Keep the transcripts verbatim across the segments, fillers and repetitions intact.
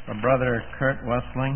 Our brother Kurt Wessling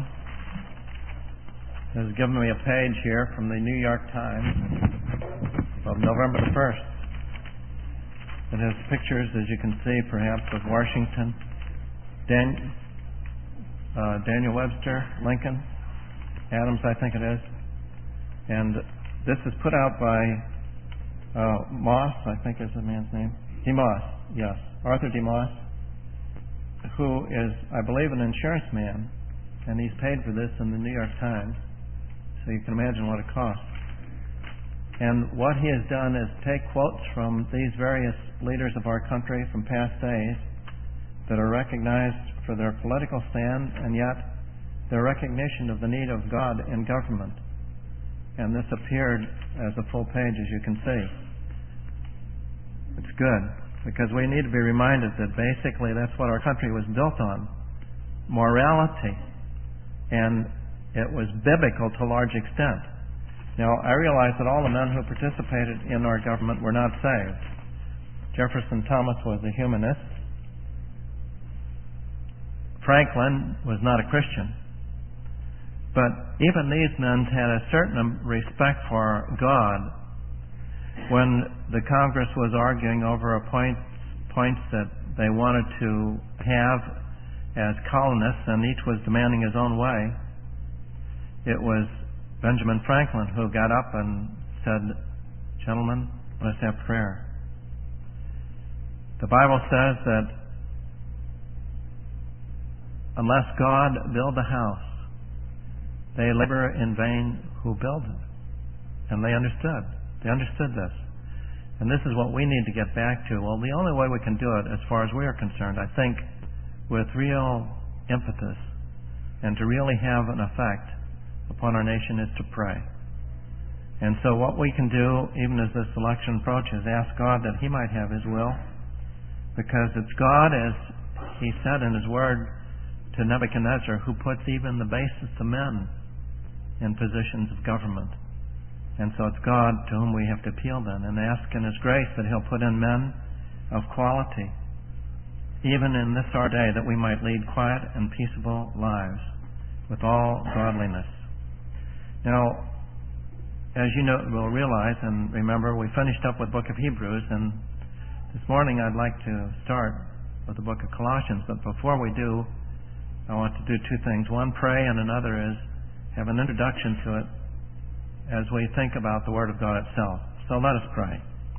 has given me a page here from the New York Times of November the first. It has pictures, as you can see, perhaps, of Washington, Dan, uh, Daniel Webster, Lincoln, Adams, I think it is. And this is put out by uh, Moss, I think is the man's name. DeMoss, yes. Arthur DeMoss, who is, I believe, an insurance man, and he's paid for this in the New York Times, so you can imagine what it costs. And what he has done is take quotes from these various leaders of our country from past days that are recognized for their political stand, and yet their recognition of the need of God in government. And this appeared as a full page, as you can see. It's good, because we need to be reminded that basically that's what our country was built on, morality. And it was biblical to a large extent. Now, I realize that all the men who participated in our government were not saved. Jefferson Thomas was a humanist. Franklin was not a Christian. But even these men had a certain respect for God. When the Congress was arguing over a point, points that they wanted to have as colonists, and each was demanding his own way, it was Benjamin Franklin who got up and said, "Gentlemen, let's have prayer." The Bible says that unless God build the house, they labor in vain who build it. And they understood. They understood this. And this is what we need to get back to. Well, the only way we can do it, as far as we are concerned, I think, with real impetus and to really have an effect upon our nation, is to pray. And so what we can do, even as this election approaches, ask God that He might have His will, because it's God, as He said in His Word to Nebuchadnezzar, who puts even the basest of men in positions of government. And so it's God to whom we have to appeal then, and ask in His grace that He'll put in men of quality, even in this our day, that we might lead quiet and peaceable lives with all godliness. Now, as you know, will realize and remember, we finished up with the book of Hebrews, and this morning I'd like to start with the book of Colossians. But before we do, I want to do two things. One, pray, and another is have an introduction to it as we think about the Word of God itself. So let us pray.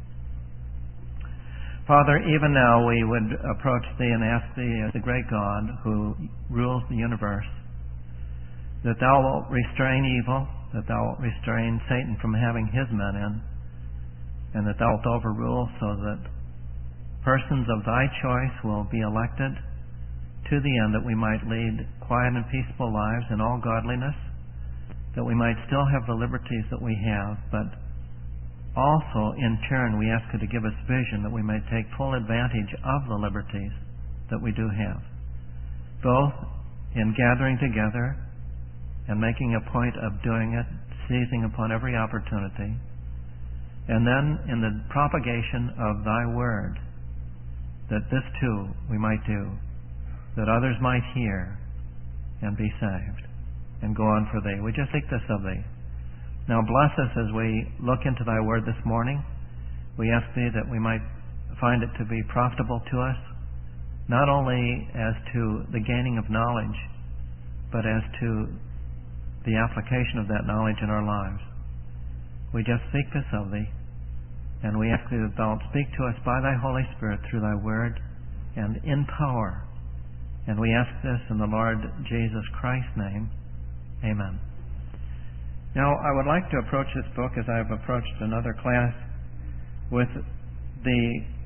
Father, even now we would approach Thee and ask Thee, as the great God who rules the universe, that Thou wilt restrain evil, that Thou wilt restrain Satan from having his men in, and that Thou wilt overrule so that persons of Thy choice will be elected to the end that we might lead quiet and peaceful lives in all godliness, that we might still have the liberties that we have, but also, in turn, we ask You to give us vision that we may take full advantage of the liberties that we do have, both in gathering together and making a point of doing it, seizing upon every opportunity, and then in the propagation of Thy Word, that this too we might do, that others might hear and be saved and go on for Thee. We just seek this of Thee. Now bless us as we look into Thy Word this morning. We ask Thee that we might find it to be profitable to us, not only as to the gaining of knowledge, but as to the application of that knowledge in our lives. We just seek this of Thee, and we ask Thee that Thou wilt speak to us by Thy Holy Spirit through Thy Word and in power. And we ask this in the Lord Jesus Christ's name. Amen. Now, I would like to approach this book as I have approached another class, with the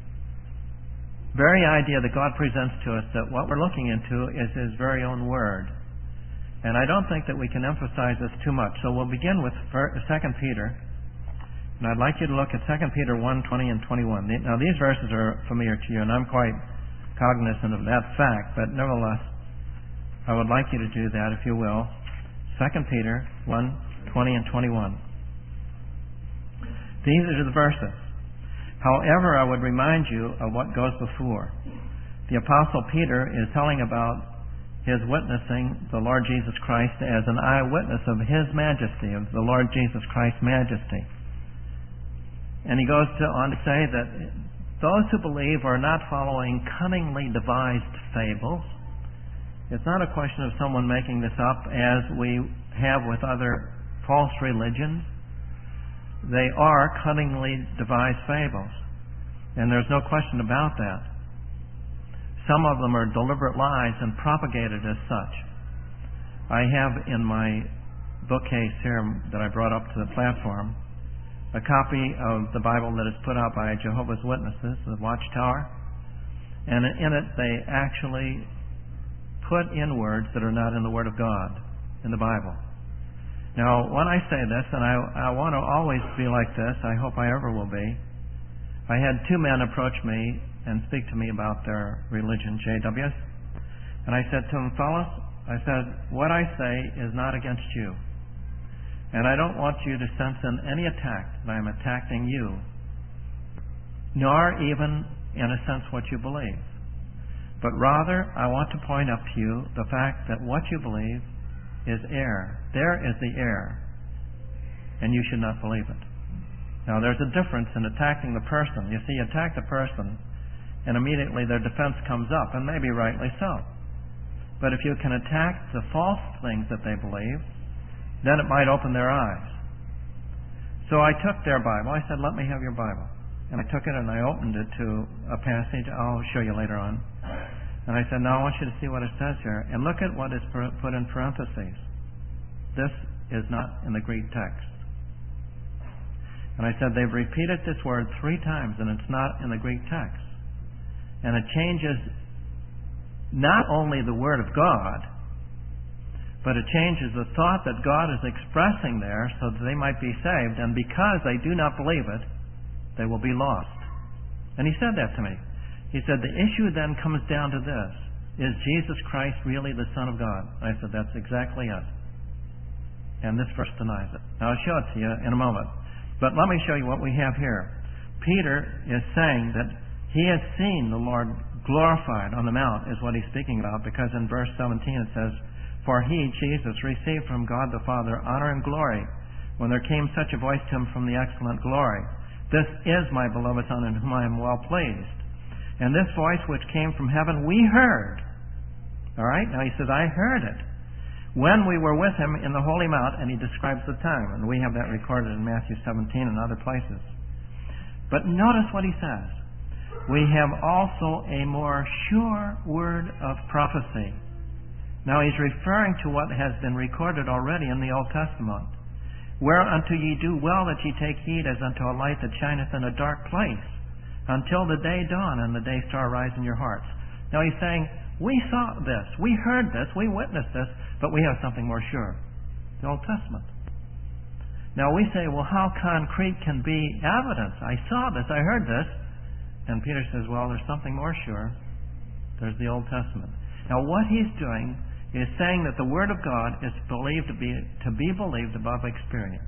very idea that God presents to us that what we're looking into is His very own Word. And I don't think that we can emphasize this too much. So we'll begin with Second Peter. And I'd like you to look at Second Peter one, twenty and twenty-one. Now, these verses are familiar to you, and I'm quite cognizant of that fact, but nevertheless, I would like you to do that, if you will. Second Peter one, twenty and twenty-one. These are the verses. However, I would remind you of what goes before. The Apostle Peter is telling about his witnessing the Lord Jesus Christ as an eyewitness of His majesty, of the Lord Jesus Christ's majesty. And he goes to, on to say that those who believe are not following cunningly devised fables. It's not a question of someone making this up as we have with other false religions. They are cunningly devised fables. And there's no question about that. Some of them are deliberate lies and propagated as such. I have in my bookcase here that I brought up to the platform a copy of the Bible that is put out by Jehovah's Witnesses, the Watchtower, and in it they actually put in words that are not in the Word of God, in the Bible. Now, when I say this, and I, I want to always be like this, I hope I ever will be, I had two men approach me and speak to me about their religion, J Ws, and I said to them, fellas, I said, what I say is not against you. And I don't want you to sense in any attack that I'm attacking you, nor even, in a sense, what you believe. But rather, I want to point out to you the fact that what you believe is error. There is the error, and you should not believe it. Now, there's a difference in attacking the person. You see, you attack the person, and immediately their defense comes up, and maybe rightly so. But if you can attack the false things that they believe, then it might open their eyes. So I took their Bible. I said, let me have your Bible. And I took it and I opened it to a passage I'll show you later on. And I said, now I want you to see what it says here. And look at what is put in parentheses. This is not in the Greek text. And I said, they've repeated this word three times and it's not in the Greek text. And it changes not only the Word of God, but it changes the thought that God is expressing there so that they might be saved. And because they do not believe it, they will be lost. And he said that to me. He said, the issue then comes down to this. Is Jesus Christ really the Son of God? I said, that's exactly it. And this verse denies it. Now I'll show it to you in a moment. But let me show you what we have here. Peter is saying that he has seen the Lord glorified on the mount, is what he's speaking about, because in verse seventeen it says, for he, Jesus, received from God the Father honor and glory when there came such a voice to him from the excellent glory. This is my beloved Son in whom I am well pleased. And this voice which came from heaven we heard. All right? Now he says, I heard it. When we were with him in the Holy Mount, and he describes the time. And we have that recorded in Matthew seventeen and other places. But notice what he says. We have also a more sure word of prophecy. Now he's referring to what has been recorded already in the Old Testament. Whereunto ye do well that ye take heed as unto a light that shineth in a dark place, until the day dawn and the day star rise in your hearts. Now he's saying, we saw this, we heard this, we witnessed this, but we have something more sure. The Old Testament. Now we say, well, how concrete can be evidence? I saw this, I heard this. And Peter says, well, there's something more sure. There's the Old Testament. Now what he's doing is saying that the Word of God is believed to be to be believed above experience.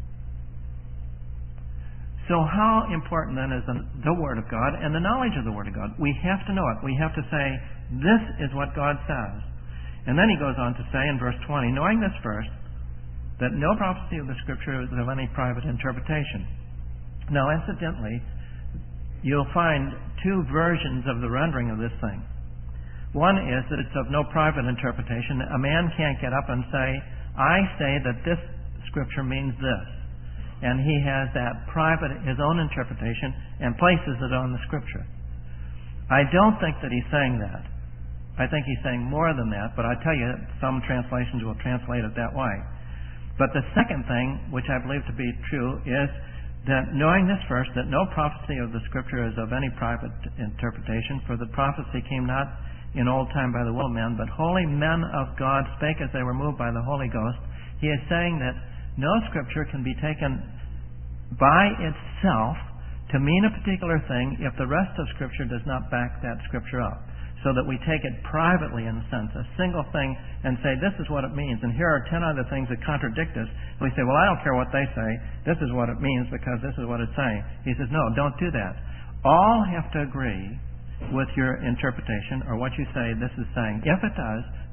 So how important then is the, the Word of God and the knowledge of the Word of God? We have to know it. We have to say, this is what God says. And then he goes on to say in verse twenty, knowing this first, that no prophecy of the Scripture is of any private interpretation. Now, incidentally, you'll find two versions of the rendering of this thing. One is that it's of no private interpretation. A man can't get up and say, I say that this Scripture means this. And he has that private, his own interpretation, and places it on the Scripture. I don't think that he's saying that. I think he's saying more than that, but I tell you, some translations will translate it that way. But the second thing, which I believe to be true, is that knowing this first, that no prophecy of the Scripture is of any private interpretation, for the prophecy came not in old time by the will of men, but holy men of God spake as they were moved by the Holy Ghost. He is saying that no Scripture can be taken by itself to mean a particular thing if the rest of Scripture does not back that Scripture up. So that we take it privately, in a sense, a single thing, and say, this is what it means, and here are ten other things that contradict us. And we say, well, I don't care what they say. This is what it means because this is what it's saying. He says, no, don't do that. All have to agree with your interpretation or what you say this is saying. If it does,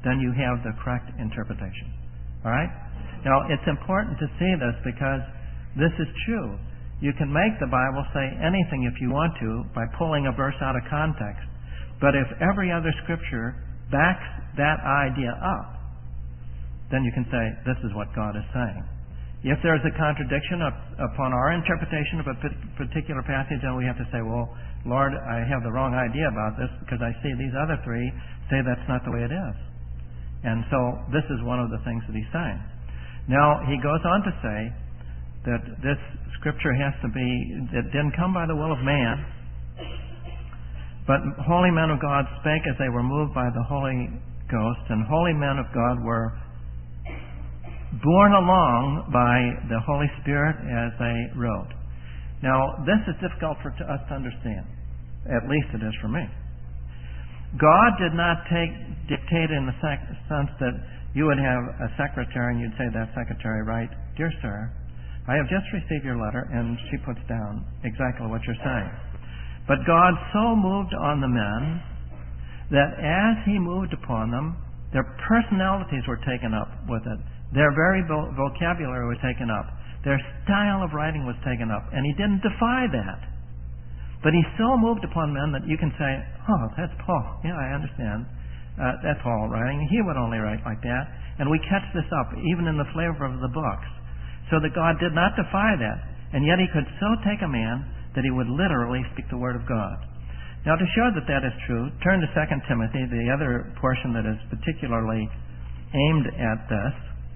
then you have the correct interpretation. All right? Now, it's important to see this because this is true. You can make the Bible say anything if you want to by pulling a verse out of context. But if every other scripture backs that idea up, then you can say, this is what God is saying. If there's a contradiction up, upon our interpretation of a particular passage, then we have to say, well, Lord, I have the wrong idea about this because I see these other three say that's not the way it is. And so this is one of the things that he's saying. Now, he goes on to say that this scripture has to be, it didn't come by the will of man, but holy men of God spake as they were moved by the Holy Ghost, and holy men of God were borne along by the Holy Spirit as they wrote. Now, this is difficult for us to understand. At least it is for me. God did not take dictate in the sense that you would have a secretary and you'd say that secretary, right, dear sir, I have just received your letter, and she puts down exactly what you're saying. But God so moved on the men that as he moved upon them, their personalities were taken up with it. Their very vo- vocabulary was taken up. Their style of writing was taken up. And he didn't defy that. But he so moved upon men that you can say, oh, that's Paul. Yeah, I understand. Uh, that's Paul writing. He would only write like that. And we catch this up even in the flavor of the books. So that God did not defy that. And yet he could so take a man that he would literally speak the Word of God. Now, to show that that is true, turn to Second Timothy, the other portion that is particularly aimed at this,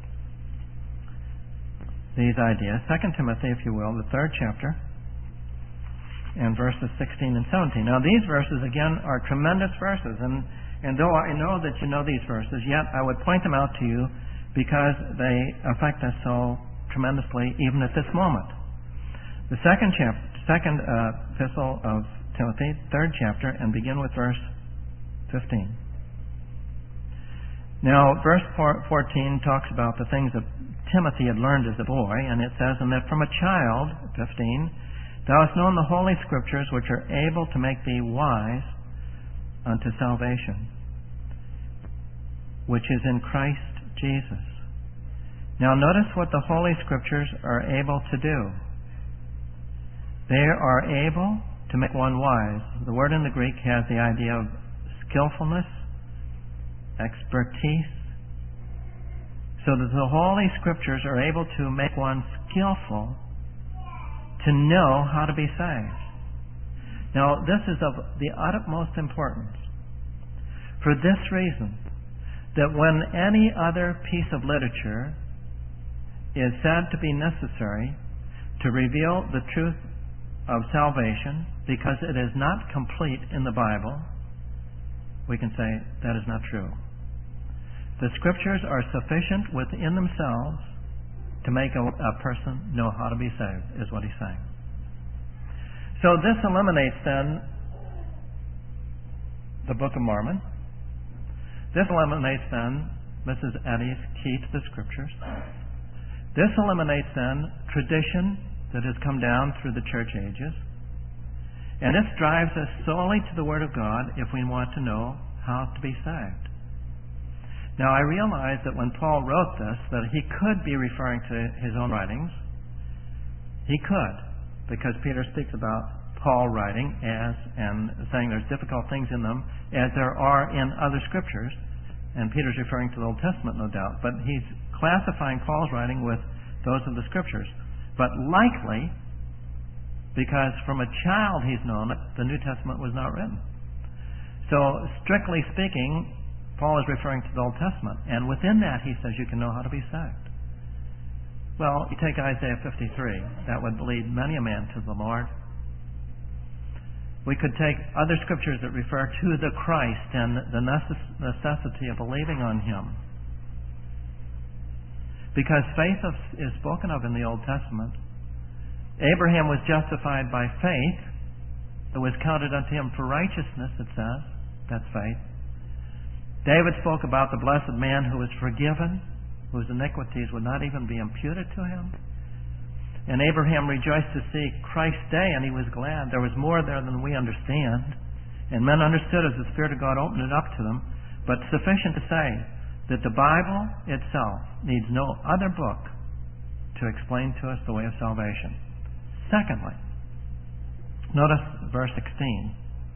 these ideas. Second Timothy, if you will, the third chapter, and verses sixteen and seventeen. Now, these verses, again, are tremendous verses, and, and though I know that you know these verses, yet I would point them out to you because they affect us so tremendously even at this moment. The second chapter, second uh, epistle of Timothy, third chapter, and begin with verse fifteen. Now, verse fourteen talks about the things that Timothy had learned as a boy, and it says, and that from a child, fifteen, thou hast known the Holy Scriptures, which are able to make thee wise unto salvation, which is in Christ Jesus. Now, notice what the Holy Scriptures are able to do. They are able to make one wise. The word in the Greek has the idea of skillfulness, expertise, so that the Holy Scriptures are able to make one skillful to know how to be saved. Now, this is of the utmost importance for this reason, that when any other piece of literature is said to be necessary to reveal the truth of salvation, because it is not complete in the Bible, we can say that is not true. The Scriptures are sufficient within themselves to make a, a person know how to be saved, is what he's saying. So this eliminates then the Book of Mormon. This eliminates then Missus Eddy's key to the Scriptures. This eliminates then tradition that has come down through the church ages. And this drives us solely to the Word of God if we want to know how to be saved. Now, I realize that when Paul wrote this, that he could be referring to his own writings. He could, because Peter speaks about Paul writing as, and saying there's difficult things in them, as there are in other scriptures. And Peter's referring to the Old Testament, no doubt. But he's classifying Paul's writing with those of the scriptures. But likely, because from a child he's known that the New Testament was not written. So, strictly speaking, Paul is referring to the Old Testament, and within that he says you can know how to be saved. Well, you take Isaiah fifty-three, that would lead many a man to the Lord. We could take other scriptures that refer to the Christ and the necessity of believing on Him. Because faith is spoken of in the Old Testament. Abraham was justified by faith. It was counted unto him for righteousness, it says. That's faith. David spoke about the blessed man who was forgiven, whose iniquities would not even be imputed to him. And Abraham rejoiced to see Christ's day, and he was glad. There was more there than we understand. And men understood as the Spirit of God opened it up to them. But sufficient to say that the Bible itself needs no other book to explain to us the way of salvation. Secondly, notice verse sixteen.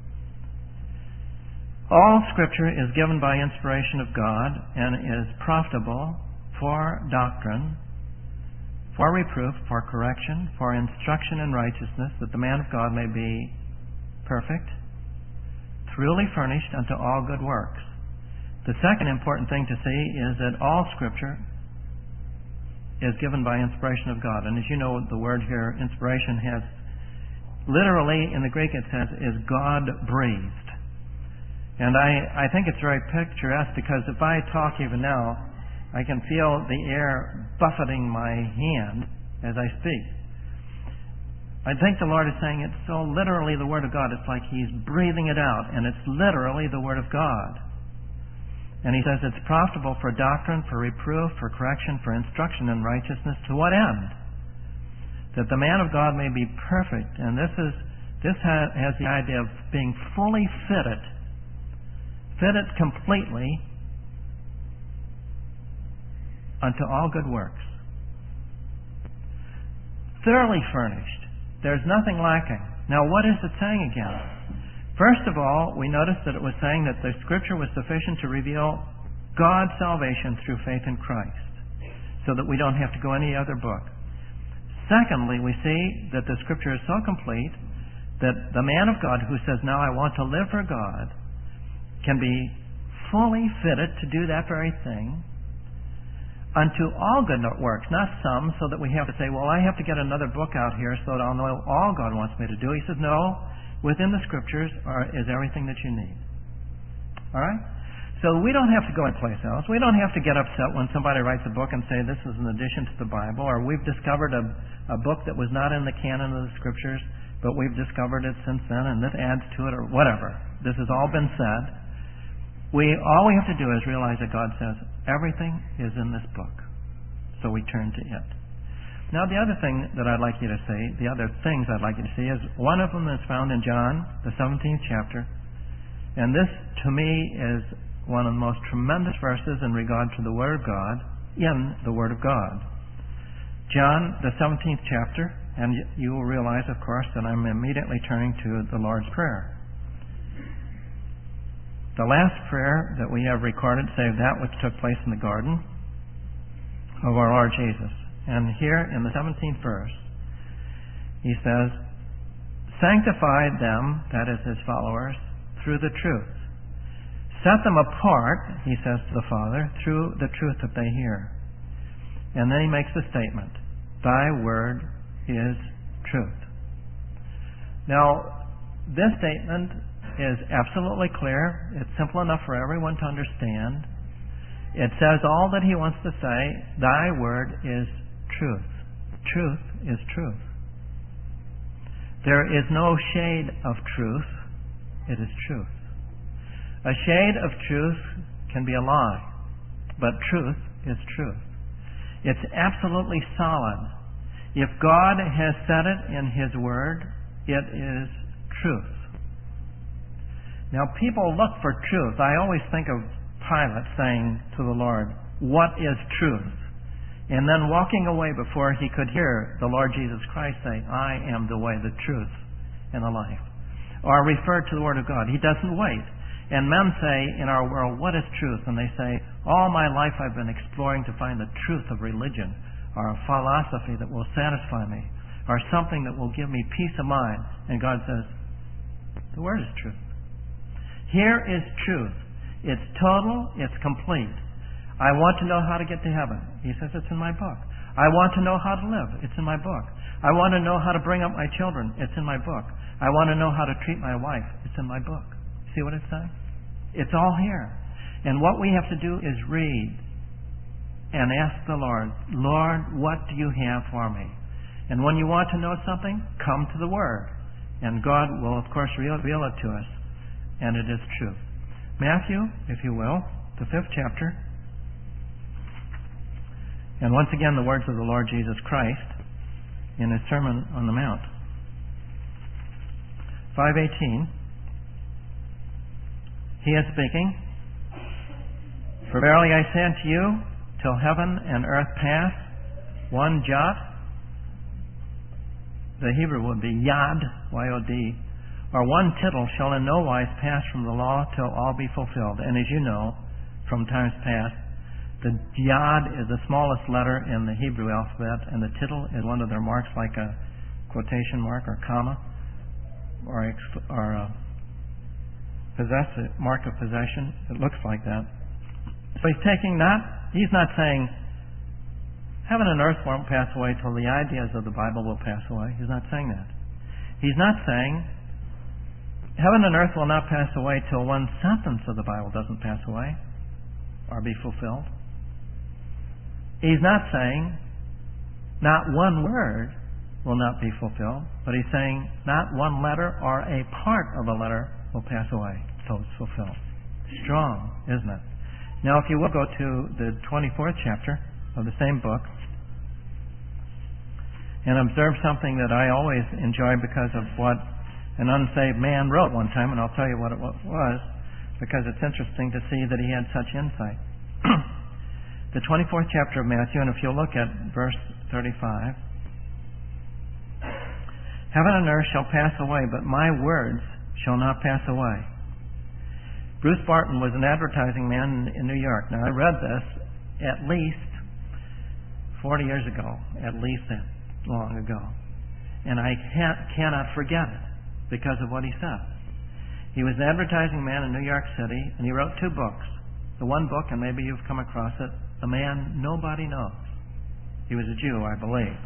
All Scripture is given by inspiration of God and is profitable for doctrine, for reproof, for correction, for instruction in righteousness, that the man of God may be perfect, truly furnished unto all good works. The second important thing to see is that all Scripture is given by inspiration of God. And as you know, the word here, inspiration, has literally, in the Greek it says, is God-breathed. And I, I think it's very picturesque, because if I talk even now, I can feel the air buffeting my hand as I speak. I think the Lord is saying it's so literally the Word of God. It's like He's breathing it out, and it's literally the Word of God. And He says it's profitable for doctrine, for reproof, for correction, for instruction in righteousness. To what end? That the man of God may be perfect. And this is this ha- has the idea of being fully fitted, fitted completely unto all good works. Thoroughly furnished. There's nothing lacking. Now, what is it saying again? First of all, we noticed that it was saying that the Scripture was sufficient to reveal God's salvation through faith in Christ, so that we don't have to go any other book. Secondly, we see that the Scripture is so complete that the man of God who says, now I want to live for God, can be fully fitted to do that very thing unto all good works, not some, so that we have to say, well, I have to get another book out here so that I'll know all God wants me to do. He says, no, within the Scriptures are, is everything that you need. All right? So we don't have to go anyplace else. We don't have to get upset when somebody writes a book and say this is an addition to the Bible, or we've discovered a, a book that was not in the canon of the Scriptures, but we've discovered it since then, and this adds to it, or whatever. This has all been said. We all we have to do is realize that God says everything is in this book, so we turn to it. Now, the other thing that I'd like you to see, the other things I'd like you to see, is one of them is found in John, the seventeenth chapter, and this, to me, is one of the most tremendous verses in regard to the Word of God in the Word of God. John, the seventeenth chapter, and you will realize, of course, that I'm immediately turning to the Lord's Prayer. The last prayer that we have recorded, save that which took place in the garden of our Lord Jesus. And here in the seventeenth verse, He says, sanctify them, that is His followers, through the truth. Set them apart, He says to the Father, through the truth that they hear. And then He makes the statement, thy word is truth. Now, this statement is absolutely clear. It's simple enough for everyone to understand. It says all that He wants to say. Thy word is truth. Truth is truth. There is no shade of truth. It is truth. A shade of truth can be a lie, but truth is truth. It's absolutely solid. If God has said it in His Word, it is truth. Now, people look for truth. I always think of Pilate saying to the Lord, what is truth? And then walking away before he could hear the Lord Jesus Christ say, I am the way, the truth, and the life. Or refer to the Word of God. He doesn't wait. And men say in our world, what is truth? And they say, all my life I've been exploring to find the truth of religion, or a philosophy that will satisfy me, or something that will give me peace of mind. And God says, the Word is truth. Here is truth. It's total. It's complete. I want to know how to get to heaven. He says it's in my book. I want to know how to live. It's in my book. I want to know how to bring up my children. It's in my book. I want to know how to treat my wife. It's in my book. See what it's saying? It's all here. And what we have to do is read and ask the Lord, Lord, what do you have for me? And when you want to know something, come to the Word. And God will, of course, reveal it to us. And it is truth. Matthew, if you will, the fifth chapter. And once again, the words of the Lord Jesus Christ in His Sermon on the Mount. five eighteen. He is speaking. For verily I say unto you, till heaven and earth pass, one jot, the Hebrew would be yod, Y O D, or one tittle shall in no wise pass from the law till all be fulfilled. And as you know, from times past, the yod is the smallest letter in the Hebrew alphabet, and the tittle is one of their marks, like a quotation mark or comma, or, or a possess, mark of possession. It looks like that. So he's taking not, he's not saying heaven and earth won't pass away till the ideas of the Bible will pass away. He's not saying that. He's not saying heaven and earth will not pass away till one sentence of the Bible doesn't pass away or be fulfilled. He's not saying not one word will not be fulfilled, but he's saying not one letter or a part of a letter will pass away till it's fulfilled. Strong, isn't it? Now, if you will go to the twenty-fourth chapter of the same book and observe something that I always enjoy because of what an unsaved man wrote one time, and I'll tell you what it was, because it's interesting to see that he had such insight. The twenty-fourth chapter of Matthew, and if you'll look at verse thirty-five, heaven and earth shall pass away, but my words shall not pass away. Bruce Barton was an advertising man in New York. Now, I read this at least forty years ago, at least that long ago. And I can't, cannot forget it because of what he said. He was an advertising man in New York City, and he wrote two books. The one book, and maybe you've come across it, The Man Nobody Knows. He was a Jew, I believe.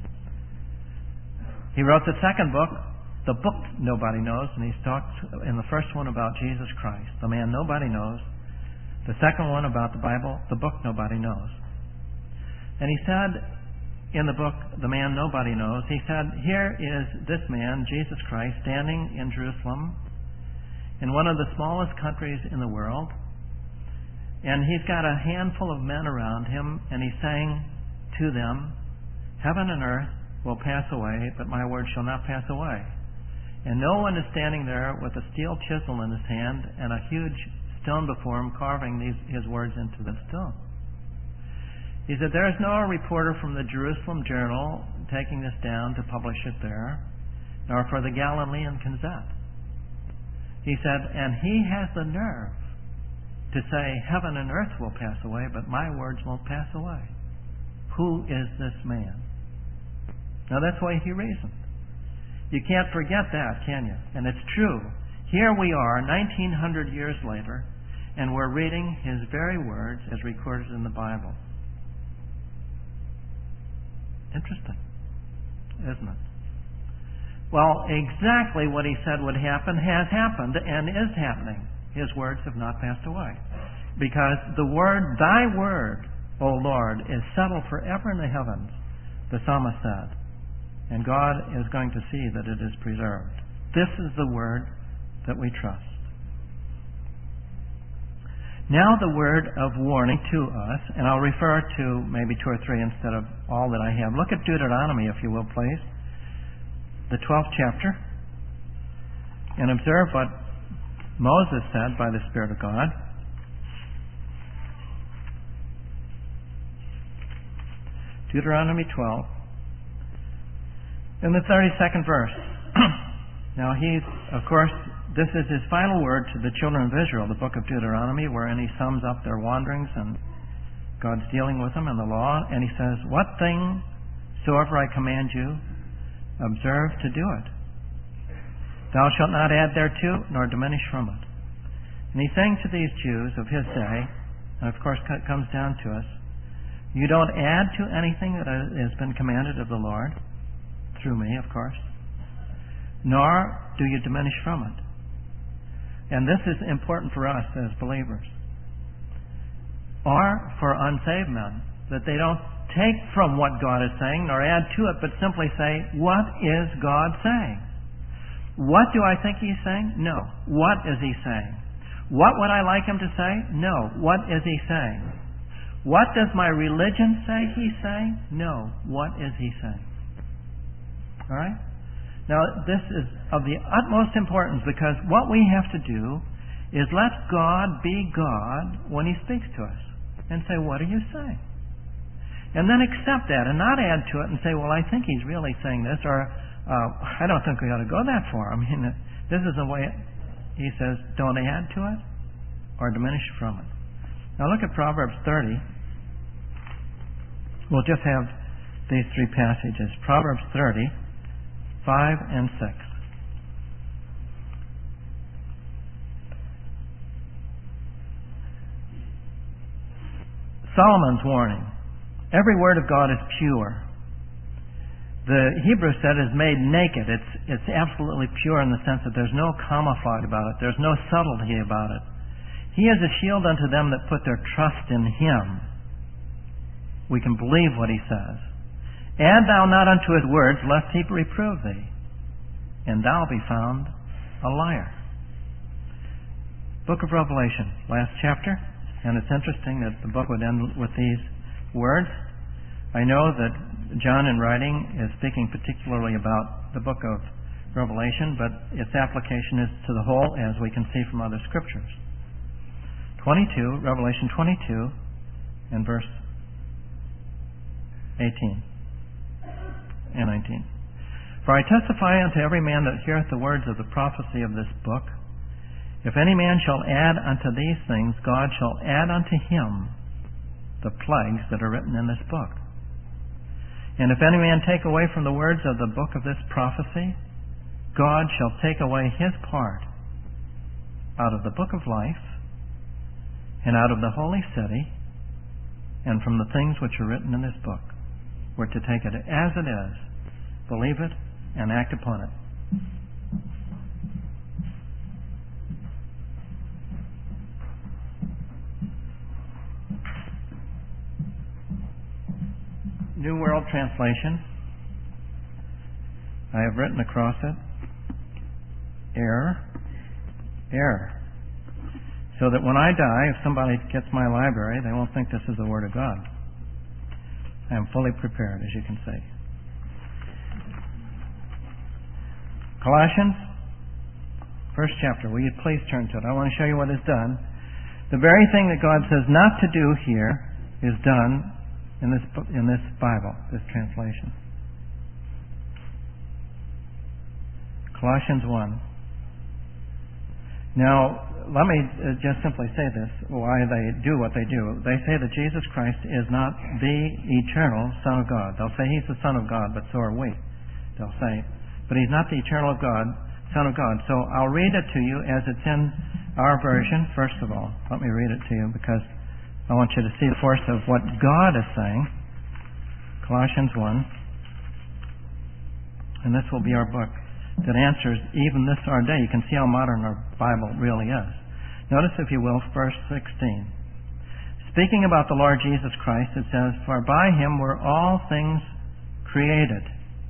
He wrote the second book, The Book Nobody Knows, and he talks in the first one about Jesus Christ, the man nobody knows. The second one about the Bible, the book nobody knows. And he said in the book, The Man Nobody Knows, he said, here is this man, Jesus Christ, standing in Jerusalem, in one of the smallest countries in the world, and he's got a handful of men around him, and he's saying to them, heaven and earth will pass away, but my word shall not pass away. And no one is standing there with a steel chisel in his hand and a huge stone before him, carving these, his words into the stone. He said, there is no reporter from the Jerusalem Journal taking this down to publish it there, nor for the Galilean Gazette. He said, and he has the nerve to say, heaven and earth will pass away, but my words won't pass away. Who is this man? Now that's why he reasoned. You can't forget that, can you? And it's true. Here we are, nineteen hundred years later, and we're reading his very words as recorded in the Bible. Interesting, isn't it? Well, exactly what he said would happen has happened and is happening. His words have not passed away. Because the word, thy word, O Lord, is settled forever in the heavens, the psalmist said. And God is going to see that it is preserved. This is the word that we trust. Now the word of warning to us, and I'll refer to maybe two or three instead of all that I have. Look at Deuteronomy, if you will, please. The twelfth chapter. And observe what Moses said by the Spirit of God. Deuteronomy twelve. In the thirty-second verse. Now he's, of course, this is his final word to the children of Israel, the book of Deuteronomy, wherein he sums up their wanderings and God's dealing with them in the law. And he says, what thing soever I command you, observe to do it. Thou shalt not add thereto, nor diminish from it. And he's saying to these Jews of his day, and of course it comes down to us, you don't add to anything that has been commanded of the Lord, through me, of course, nor do you diminish from it. And this is important for us as believers. Or for unsaved men, that they don't take from what God is saying, nor add to it, but simply say, what is God saying? What do I think He's saying? No. What is He saying? What would I like Him to say? No. What is He saying? What does my religion say He's saying? No. What is He saying? All right? Now, this is of the utmost importance because what we have to do is let God be God when He speaks to us and say, what are you saying? And then accept that and not add to it and say, well, I think He's really saying this, or uh, I don't think we ought to go that far. I mean, this is the way it, He says, don't add to it or diminish from it. Now look at Proverbs thirty. We'll just have these three passages. Proverbs thirty, five and six. Solomon's warning. Every word of God is pure. The Hebrew said is made naked. It's, it's absolutely pure in the sense that there's no camouflage about it. There's no subtlety about it. He is a shield unto them that put their trust in Him. We can believe what He says. Add thou not unto His words, lest He reprove thee, and thou be found a liar. Book of Revelation, last chapter. And it's interesting that the book would end with these words. I know that John in writing is speaking particularly about the book of Revelation, but its application is to the whole, as we can see from other scriptures. twenty-two, Revelation twenty-two, and verse eighteen and nineteen. For I testify unto every man that heareth the words of the prophecy of this book, if any man shall add unto these things, God shall add unto him the plagues that are written in this book. And if any man take away from the words of the book of this prophecy, God shall take away his part out of the book of life, and out of the holy city, and from the things which are written in this book. We're to take it as it is, believe it, and act upon it. New World Translation. I have written across it, error, error. So that when I die, if somebody gets my library, they won't think this is the Word of God. I am fully prepared, as you can see. Colossians, first chapter. Will you please turn to it? I want to show you what is done. The very thing that God says not to do here is done in this in this Bible, this translation. Colossians one. Now, let me just simply say this, why they do what they do. They say that Jesus Christ is not the eternal Son of God. They'll say He's the Son of God, but so are we. They'll say, but He's not the eternal God, Son of God. So I'll read it to you as it's in our version, first of all. Let me read it to you because I want you to see the force of what God is saying. Colossians one. And this will be our book that answers even this our day. You can see how modern our Bible really is. Notice, if you will, verse sixteen. Speaking about the Lord Jesus Christ, it says, for by Him were all things created.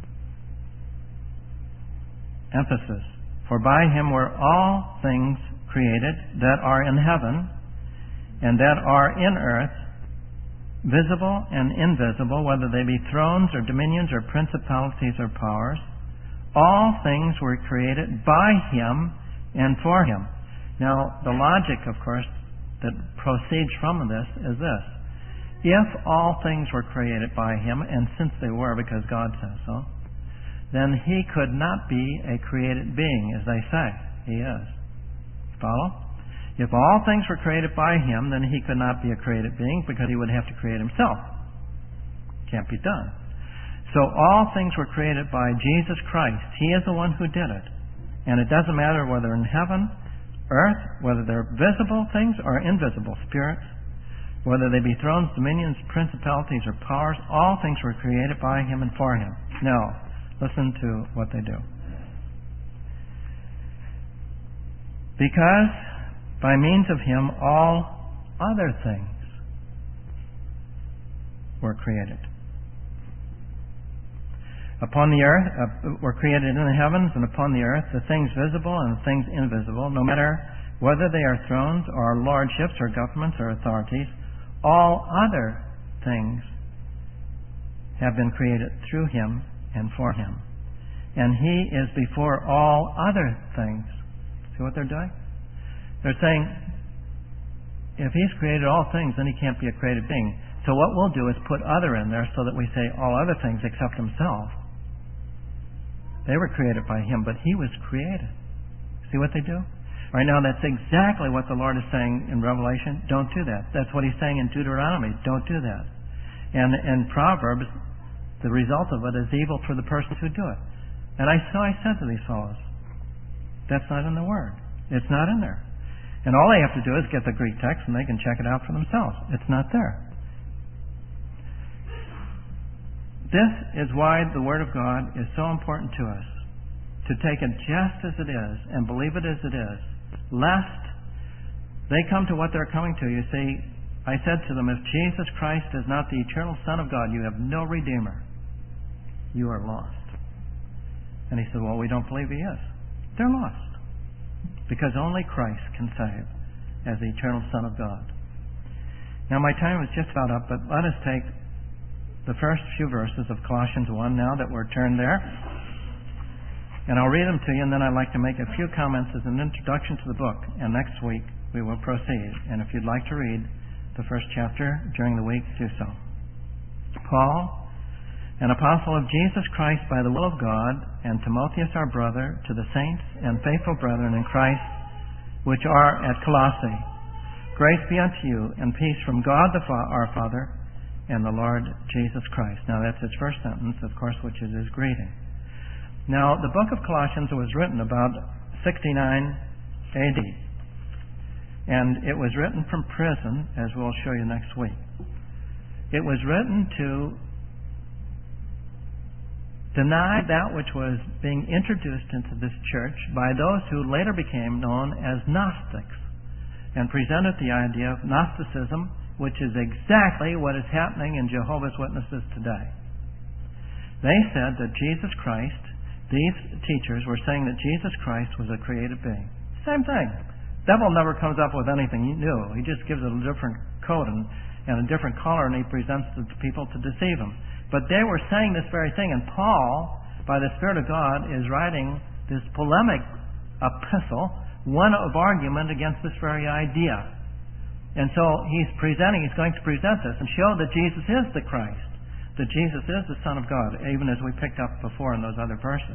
Emphasis. For by Him were all things created that are in heaven and that are in earth, visible and invisible, whether they be thrones or dominions or principalities or powers. All things were created by Him and for Him. Now, the logic, of course, that proceeds from this is this. If all things were created by Him, and since they were because God says so, then He could not be a created being, as they say. He is. Follow? If all things were created by Him, then He could not be a created being because He would have to create Himself. Can't be done. So all things were created by Jesus Christ. He is the one who did it. And it doesn't matter whether in heaven, earth, whether they're visible things or invisible spirits, whether they be thrones, dominions, principalities, or powers, all things were created by Him and for Him. Now, listen to what they do. Because by means of Him all other things were created. Upon the earth, uh, were created in the heavens and upon the earth, the things visible and the things invisible, no matter whether they are thrones or lordships or governments or authorities, all other things have been created through Him and for Him. And He is before all other things. See what they're doing? They're saying, if He's created all things, then He can't be a created being. So what we'll do is put other in there so that we say all other things except Himself. They were created by Him, but He was created. See what they do? Right now, that's exactly what the Lord is saying in Revelation. Don't do that. That's what He's saying in Deuteronomy. Don't do that. And in Proverbs, the result of it is evil for the persons who do it. And I so I said to these fellows, that's not in the Word. It's not in there. And all they have to do is get the Greek text and they can check it out for themselves. It's not there. This is why the Word of God is so important to us. To take it just as it is and believe it as it is, lest they come to what they're coming to. You see, I said to them, if Jesus Christ is not the eternal Son of God, you have no Redeemer. You are lost. And he said, well, we don't believe He is. They're lost. Because only Christ can save as the eternal Son of God. Now my time is just about up, but let us take the first few verses of Colossians one now that we're turned there. And I'll read them to you, and then I'd like to make a few comments as an introduction to the book. And next week we will proceed. And if you'd like to read the first chapter during the week, do so. Paul, an apostle of Jesus Christ by the will of God, and Timotheus our brother, to the saints and faithful brethren in Christ, which are at Colossae. Grace be unto you, and peace from God the Fa- our Father, and the Lord Jesus Christ. Now that's his first sentence, of course, which is his greeting. Now, the book of Colossians was written about sixty-nine A D. And it was written from prison, as we'll show you next week. It was written to deny that which was being introduced into this church by those who later became known as Gnostics, and presented the idea of Gnosticism, which is exactly what is happening in Jehovah's Witnesses today. They said that Jesus Christ, these teachers were saying that Jesus Christ was a created being. Same thing. Devil never comes up with anything new. He just gives it a different coat and, and a different color, and he presents it to people to deceive them. But they were saying this very thing, and Paul, by the Spirit of God, is writing this polemic epistle, one of argument against this very idea. And so he's presenting, he's going to present this and show that Jesus is the Christ, that Jesus is the Son of God, even as we picked up before in those other verses.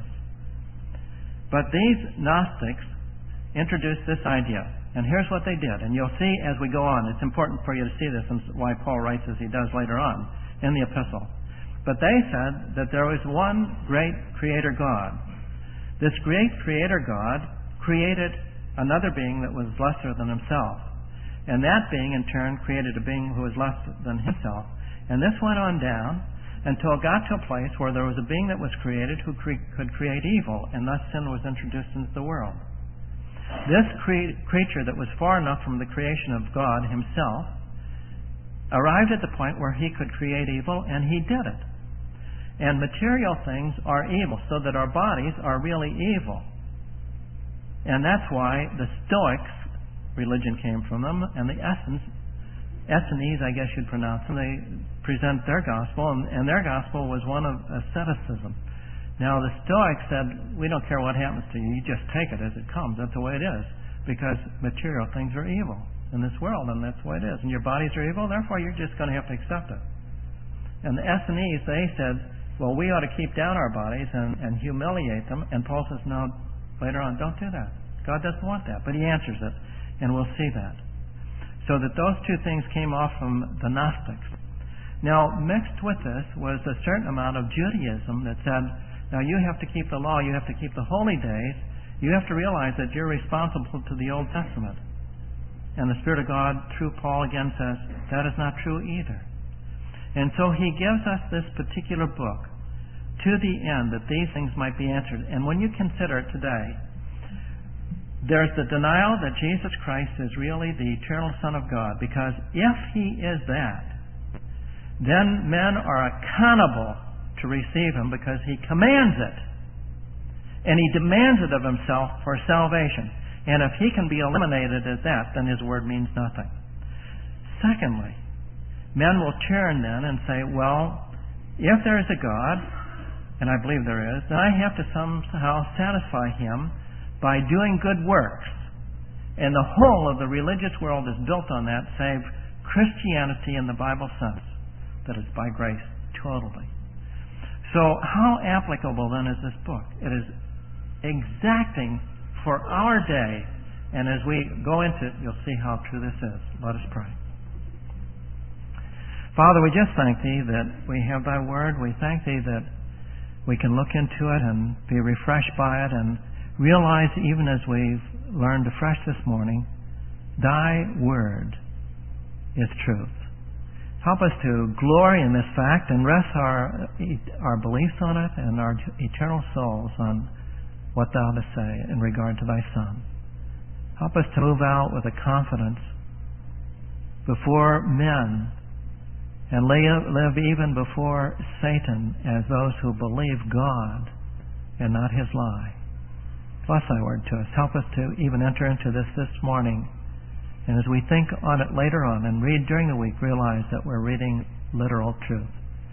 But these Gnostics introduced this idea, and here's what they did. And you'll see as we go on, it's important for you to see this and why Paul writes as he does later on in the epistle. But they said that there was one great Creator God. This great Creator God created another being that was lesser than himself. And that being, in turn, created a being who was less than himself. And this went on down until it got to a place where there was a being that was created who cre- could create evil, and thus sin was introduced into the world. This cre- creature that was far enough from the creation of God himself arrived at the point where he could create evil, and he did it. And material things are evil, so that our bodies are really evil. And that's why the Stoics, religion came from them, and the Essenes, Essenes, I guess you'd pronounce them, they present their gospel, and, and their gospel was one of asceticism. Now, the Stoics said, we don't care what happens to you, you just take it as it comes. That's the way it is, because material things are evil in this world, and that's the way it is. And your bodies are evil, therefore you're just going to have to accept it. And the Essenes, they said, well, we ought to keep down our bodies and, and humiliate them. And Paul says, no, later on, don't do that. God doesn't want that. But he answers it, and we'll see that. So that those two things came off from the Gnostics. Now, mixed with this was a certain amount of Judaism that said, now you have to keep the law, you have to keep the holy days, you have to realize that you're responsible to the Old Testament. And the Spirit of God, through Paul, again says, that is not true either. And so he gives us this particular book to the end that these things might be answered. And when you consider it today, there's the denial that Jesus Christ is really the eternal Son of God, because if he is that, then men are accountable to receive him because he commands it. And he demands it of himself for salvation. And if he can be eliminated as that, then his word means nothing. Secondly, men will turn then and say, well, if there is a God, and I believe there is, then I have to somehow satisfy him by doing good works. And the whole of the religious world is built on that, save Christianity in the Bible sense, that it's by grace totally. So how applicable then is this book? It is exacting for our day, and as we go into it, you'll see how true this is. Let us pray. Father, we just thank Thee that we have Thy Word. We thank Thee that we can look into it and be refreshed by it and realize, even as we've learned afresh this morning, Thy Word is truth. Help us to glory in this fact and rest our our beliefs on it and our eternal souls on what Thou dost say in regard to Thy Son. Help us to move out with a confidence before men and live, live even before Satan as those who believe God and not his lie. Bless Thy Word to us. Help us to even enter into this this morning. And as we think on it later on and read during the week, realize that we're reading literal truth.